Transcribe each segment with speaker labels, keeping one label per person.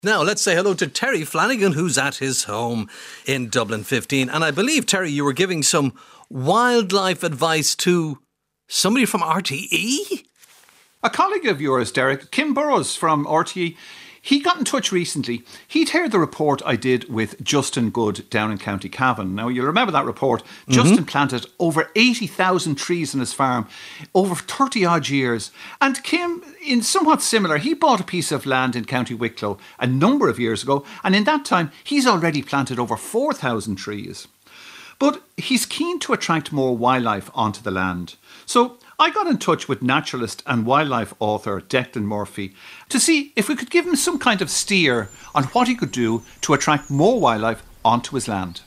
Speaker 1: Now, let's say hello to Terry Flanagan, who's at his home in Dublin 15. And I believe, Terry, you were giving some wildlife advice to somebody from RTE?
Speaker 2: A colleague of yours, Derek, Kim Burrows from RTE, he got in touch recently. He'd heard the report I did with Justin Good down in County Cavan. Now, you'll remember that report. Justin planted over 80,000 trees on his farm over 30-odd years. And Kim, in somewhat similar, he bought a piece of land in County Wicklow a number of years ago. And in that time, he's already planted over 4,000 trees. But he's keen to attract more wildlife onto the land. So I got in touch with naturalist and wildlife author Declan Murphy to see if we could give him some kind of steer on what he could do to attract more wildlife onto his land.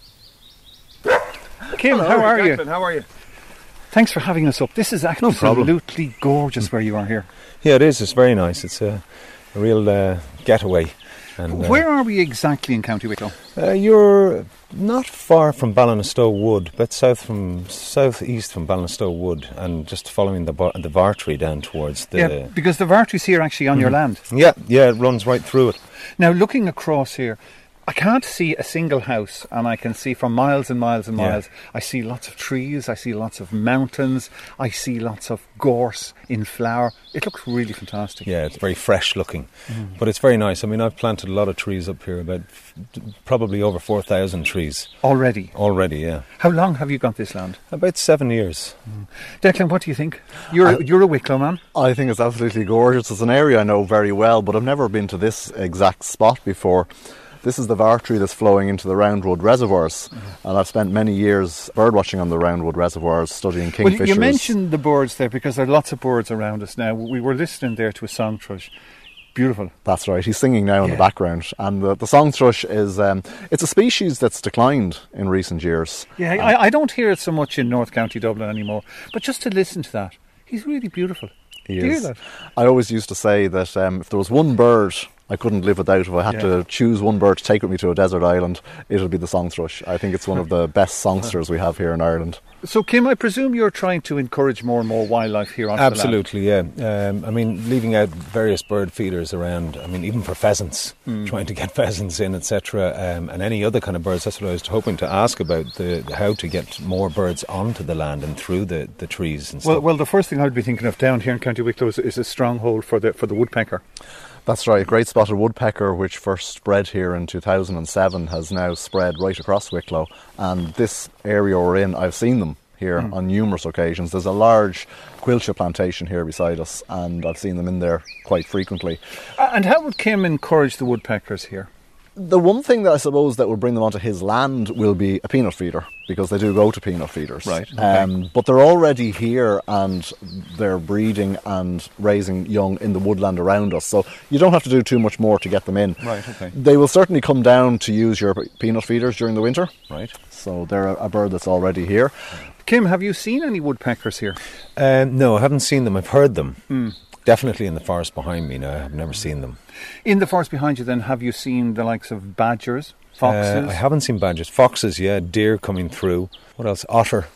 Speaker 3: Kim, how are you?
Speaker 2: How are you?
Speaker 3: Thanks for having us up. This is absolutely gorgeous where you are here.
Speaker 4: Yeah, it is. It's very nice. It's a real getaway. And,
Speaker 3: where are we exactly in County Wicklow?
Speaker 4: You're not far from Ballinasloe Wood, but southeast from Ballinasloe Wood, and just following the Vartree down towards the...
Speaker 3: Yeah, because the Vartree's here actually on your land.
Speaker 4: Yeah, it runs right through it.
Speaker 3: Now, looking across here, I can't see a single house, and I can see for miles and miles and miles. I see lots of trees, I see lots of mountains, I see lots of gorse in flower. It looks really fantastic.
Speaker 4: Yeah, it's very fresh looking, but it's very nice. I mean, I've planted a lot of trees up here, about probably over 4,000 trees.
Speaker 3: Already,
Speaker 4: yeah.
Speaker 3: How long have you got this land?
Speaker 4: About 7 years.
Speaker 3: Declan, what do you think? You're a Wicklow man.
Speaker 5: I think it's absolutely gorgeous. It's an area I know very well, but I've never been to this exact spot before. This is the Vartree that's flowing into the Roundwood reservoirs, and I've spent many years birdwatching on the Roundwood reservoirs, studying kingfishers.
Speaker 3: Well, you mentioned the birds there because there are lots of birds around us now. We were listening there to a song thrush. Beautiful.
Speaker 5: That's right. He's singing now in the background, and the song thrush is it's a species that's declined in recent years.
Speaker 3: Yeah, I don't hear it so much in North County Dublin anymore, but just to listen to that, he's really beautiful.
Speaker 5: He
Speaker 3: Do you
Speaker 5: is.
Speaker 3: hear that?
Speaker 5: I always used to say that if there was one bird I couldn't live without, if I had to choose one bird to take with me to a desert island, it would be the song thrush. I think it's one of the best songsters we have here in Ireland.
Speaker 3: So, Kim, I presume you're trying to encourage more and more wildlife here on
Speaker 4: Absolutely, yeah. I mean, leaving out various bird feeders around, I mean, even for pheasants, trying to get pheasants in, etc., and any other kind of birds. That's what I was hoping to ask about, how to get more birds onto the land and through the trees and stuff.
Speaker 3: Well, the first thing I'd be thinking of down here in County Wicklow is a stronghold for the woodpecker.
Speaker 5: That's right. Great spotted woodpecker, which first spread here in 2007, has now spread right across Wicklow. And this area we're in, I've seen them here on numerous occasions. There's a large quilcha plantation here beside us, and I've seen them in there quite frequently.
Speaker 3: And how would Kim encourage the woodpeckers here?
Speaker 5: The one thing that I suppose that would bring them onto his land will be a peanut feeder, because they do go to peanut feeders.
Speaker 3: Right. Okay.
Speaker 5: But they're already here and they're breeding and raising young in the woodland around us. So you don't have to do too much more to get them in.
Speaker 3: Right, okay.
Speaker 5: They will certainly come down to use your peanut feeders during the winter.
Speaker 3: Right.
Speaker 5: So they're a bird that's already here.
Speaker 3: Kim, have you seen any woodpeckers here?
Speaker 4: No, I haven't seen them. I've heard them. Definitely in the forest behind me now. I've never seen them.
Speaker 3: In the forest behind you then, have you seen the likes of badgers, foxes?
Speaker 4: I haven't seen badgers. Foxes, yeah. Deer coming through. What else? Otter.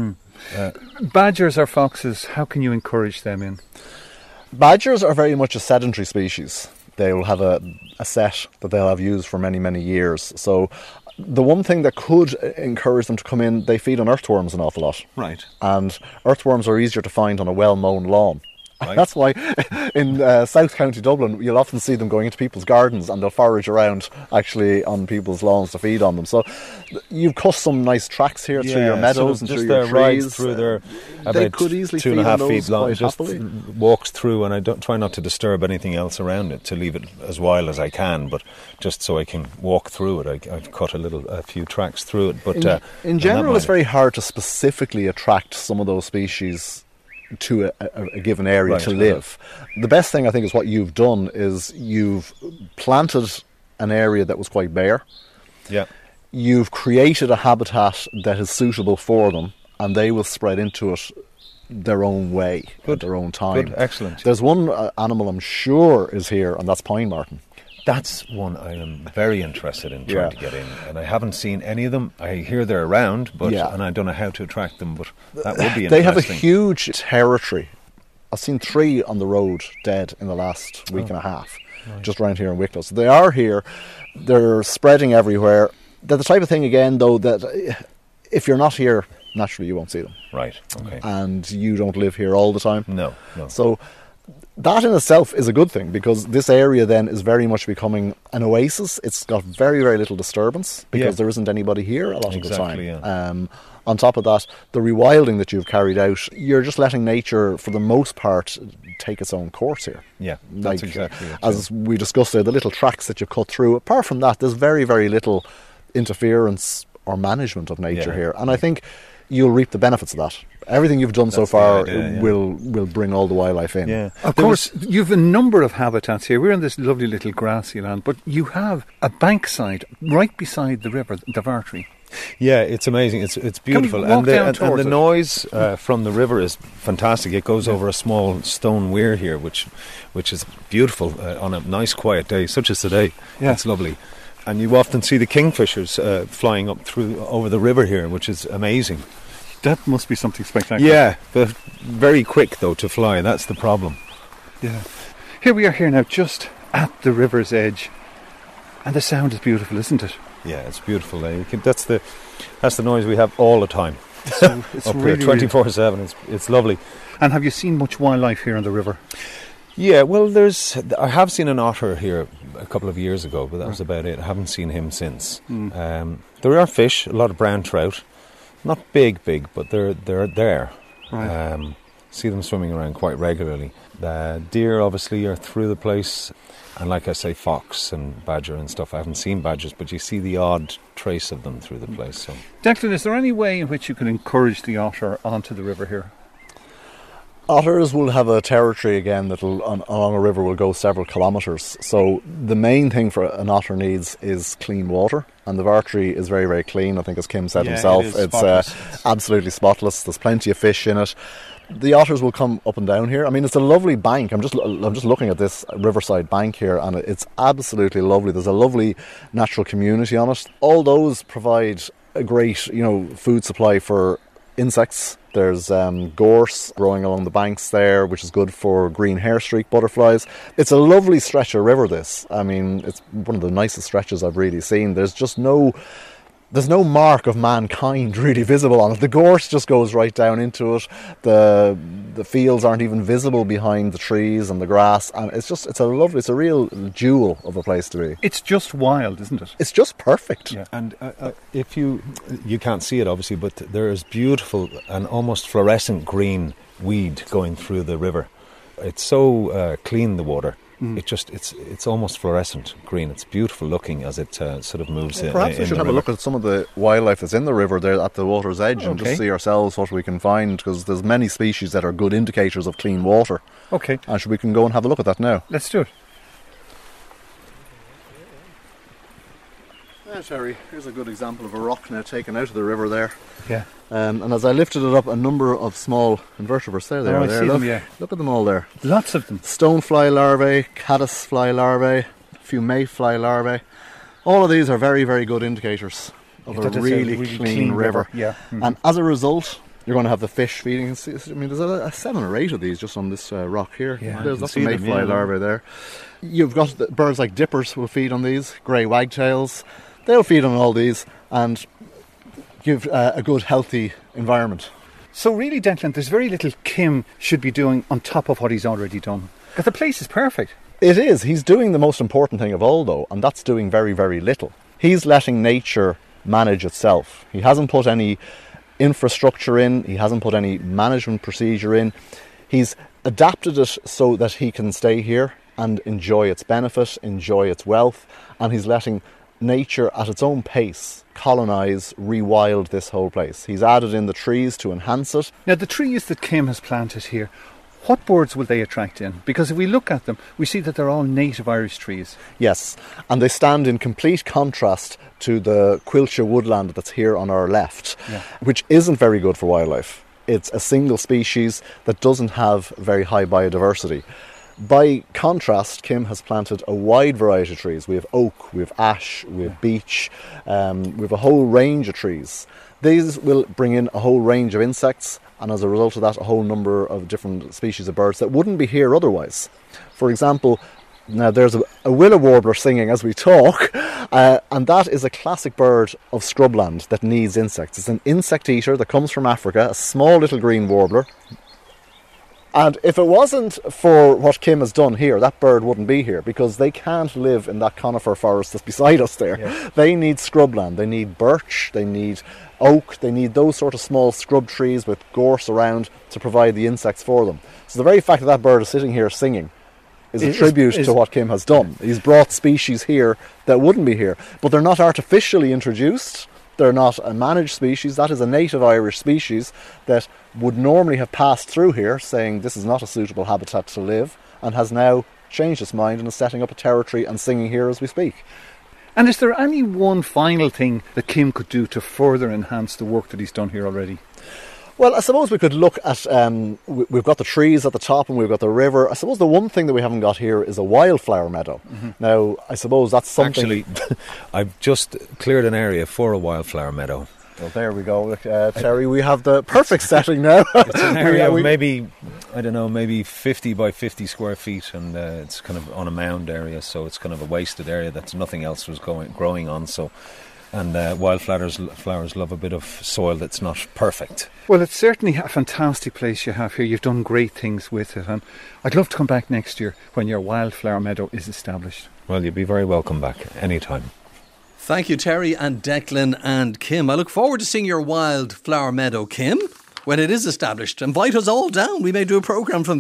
Speaker 3: Badgers or foxes, how can you encourage them in?
Speaker 5: Badgers are very much a sedentary species. They will have a set that they'll have used for many, many years. So the one thing that could encourage them to come in, they feed on earthworms an awful lot.
Speaker 3: Right.
Speaker 5: And earthworms are easier to find on a well-mown lawn.
Speaker 4: Right.
Speaker 5: That's why in South County Dublin you'll often see them going into people's gardens, and they'll forage around actually on people's lawns to feed on them. So you've cut some nice tracks here through your meadows and through your trees.
Speaker 4: Through there,
Speaker 5: they could easily
Speaker 4: 2.5 feet long. Just
Speaker 5: happily.
Speaker 4: Walks through, and I don't try not to disturb anything else around it, to leave it as wild as I can, but just so I can walk through it. I've cut a few tracks through it. But
Speaker 5: in general, it's very hard to specifically attract some of those species to a given area to live. The best thing I think is what you've done is you've planted an area that was quite bare.
Speaker 4: Yeah.
Speaker 5: You've created a habitat that is suitable for them, and they will spread into it their own way, at their own time.
Speaker 4: Good, excellent.
Speaker 5: There's one animal I'm sure is here, and that's pine marten.
Speaker 4: That's one I am very interested in trying to get in, and I haven't seen any of them. I hear they're around, but and I don't know how to attract them, but that would be interesting.
Speaker 5: They have a huge territory. I've seen 3 on the road dead in the last week and a half. just around here in Wicklow. So they are here. They're spreading everywhere. They're the type of thing, again, though, that if you're not here, naturally you won't see them.
Speaker 4: Right. Okay.
Speaker 5: And you don't live here all the time.
Speaker 4: No.
Speaker 5: So that in itself is a good thing, because this area then is very much becoming an oasis. It's got very, very little disturbance because there isn't anybody here a lot of the time.
Speaker 4: Yeah.
Speaker 5: On top of that, the rewilding that you've carried out, you're just letting nature, for the most part, take its own course here.
Speaker 4: Yeah, that's exactly it.
Speaker 5: As we discussed there, the little tracks that you've cut through, apart from that, there's very, very little interference or management of nature here. And I think you'll reap the benefits of that. Everything you've done so far will bring all the wildlife in.
Speaker 4: Yeah.
Speaker 3: Of course, you've a number of habitats here. We're in this lovely little grassy land, but you have a bankside right beside the river, the Vartree.
Speaker 4: Yeah, it's amazing. It's beautiful,
Speaker 3: Can we walk down
Speaker 4: and
Speaker 3: towards
Speaker 4: the
Speaker 3: it?
Speaker 4: noise from the river is fantastic. It goes over a small stone weir here, which is beautiful on a nice quiet day, such as today.
Speaker 3: Yeah.
Speaker 4: It's lovely, and you often see the kingfishers flying up over the river here, which is amazing.
Speaker 3: That must be something spectacular.
Speaker 4: Yeah, but very quick though to fly. That's the problem.
Speaker 3: Yeah. Here we are here now, just at the river's edge, and the sound is beautiful, isn't it?
Speaker 4: Yeah, it's beautiful. That's the noise we have all the time.
Speaker 3: It's
Speaker 4: up
Speaker 3: really,
Speaker 4: here, 24/7. It's lovely.
Speaker 3: And have you seen much wildlife here on the river?
Speaker 4: Yeah, well, I have seen an otter here a couple of years ago, but that was about it. I haven't seen him since. There are fish, a lot of brown trout, not big, but they're there.
Speaker 3: Right.
Speaker 4: See them swimming around quite regularly. Deer, obviously, are through the place. And like I say, fox and badger and stuff. I haven't seen badgers, but you see the odd trace of them through the place. So.
Speaker 3: Declan, is there any way in which you can encourage the otter onto the river here?
Speaker 5: Otters will have a territory again that along a river will go several kilometres. So the main thing for an otter needs is clean water, and the Vartree is very, very clean. I think, as Kim said himself, it's absolutely spotless. There's plenty of fish in it. The otters will come up and down here. I mean, it's a lovely bank. I'm just looking at this riverside bank here, and it's absolutely lovely. There's a lovely natural community on it. All those provide a great, food supply for insects. There's gorse growing along the banks there, which is good for green hairstreak butterflies. It's a lovely stretch of river, this. I mean, it's one of the nicest stretches I've really seen. There's no mark of mankind really visible on it. The gorse just goes right down into it. The fields aren't even visible behind the trees and the grass, and it's a real jewel of a place to be.
Speaker 3: It's just wild, isn't it?
Speaker 5: It's just perfect.
Speaker 4: Yeah. And if you can't see it obviously, but there is beautiful and almost fluorescent green weed going through the river. It's so clean, the water. It's almost fluorescent green. It's beautiful looking as it sort of moves.
Speaker 5: Perhaps we should have a look at some of the wildlife that's in the river there at the water's edge and just see ourselves what we can find, because there's many species that are good indicators of clean water.
Speaker 3: Okay.
Speaker 5: And we can go and have a look at that now.
Speaker 3: Let's do it.
Speaker 5: Yeah, Terry, here's a good example of a rock now taken out of the river there.
Speaker 3: Yeah.
Speaker 5: And as I lifted it up, a number of small invertebrates there.
Speaker 3: I see them, yeah.
Speaker 5: Look at them all there.
Speaker 3: Lots of them.
Speaker 5: Stonefly larvae, caddisfly larvae, a few mayfly larvae. All of these are very, very good indicators of a really clean river.
Speaker 3: Yeah.
Speaker 5: And as a result, you're going to have the fish feeding. I mean, there's a 7 or 8 of these just on this rock here.
Speaker 3: Yeah,
Speaker 5: there's lots of mayfly larvae there. You've got birds like dippers will feed on these, grey wagtails. They'll feed on all these and give a good, healthy environment.
Speaker 3: So really, Declan, there's very little Kim should be doing on top of what he's already done. Because the place is perfect.
Speaker 5: It is. He's doing the most important thing of all, though, and that's doing very, very little. He's letting nature manage itself. He hasn't put any infrastructure in. He hasn't put any management procedure in. He's adapted it so that he can stay here and enjoy its benefit, enjoy its wealth, and he's letting nature at its own pace colonise, rewild this whole place. He's added in the trees to enhance it.
Speaker 3: Now, the trees that Kim has planted here, what birds will they attract in? Because if we look at them, we see that they're all native Irish trees.
Speaker 5: Yes, and they stand in complete contrast to the Quilcha woodland that's here on our left, which isn't very good for wildlife. It's a single species that doesn't have very high biodiversity. By contrast, Kim has planted a wide variety of trees. We have oak, we have ash, we have beech, we have a whole range of trees. These will bring in a whole range of insects, and as a result of that, a whole number of different species of birds that wouldn't be here otherwise. For example, Now there's a willow warbler singing as we talk, and that is a classic bird of scrubland that needs insects. It's an insect eater that comes from Africa, a small little green warbler. And if it wasn't for what Kim has done here, that bird wouldn't be here, because they can't live in that conifer forest that's beside us there. Yeah. They need scrubland. They need birch, they need oak, they need those sort of small scrub trees with gorse around to provide the insects for them. So the very fact that that bird is sitting here singing is a tribute to what Kim has done. He's brought species here that wouldn't be here, but they're not artificially introduced. They're not a managed species. That is a native Irish species that would normally have passed through here saying this is not a suitable habitat to live, and has now changed its mind and is setting up a territory and singing here as we speak.
Speaker 3: And is there any one final thing that Kim could do to further enhance the work that he's done here already?
Speaker 5: Well, I suppose we could look at, we've got the trees at the top and we've got the river. I suppose the one thing that we haven't got here is a wildflower meadow. Mm-hmm. Now, I suppose that's something...
Speaker 4: Actually, I've just cleared an area for a wildflower meadow.
Speaker 5: Well, there we go. Terry, we have the perfect setting now.
Speaker 4: It's an area of maybe, I don't know, maybe 50 by 50 square feet, and it's kind of on a mound area, so it's kind of a wasted area that nothing else was growing on, so... And wildflowers love a bit of soil that's not perfect.
Speaker 3: Well, it's certainly a fantastic place you have here. You've done great things with it, and I'd love to come back next year when your wildflower meadow is established.
Speaker 4: Well, you'll be very welcome back anytime.
Speaker 1: Thank you, Terry and Declan and Kim. I look forward to seeing your wildflower meadow, Kim, when it is established. Invite us all down. We may do a programme from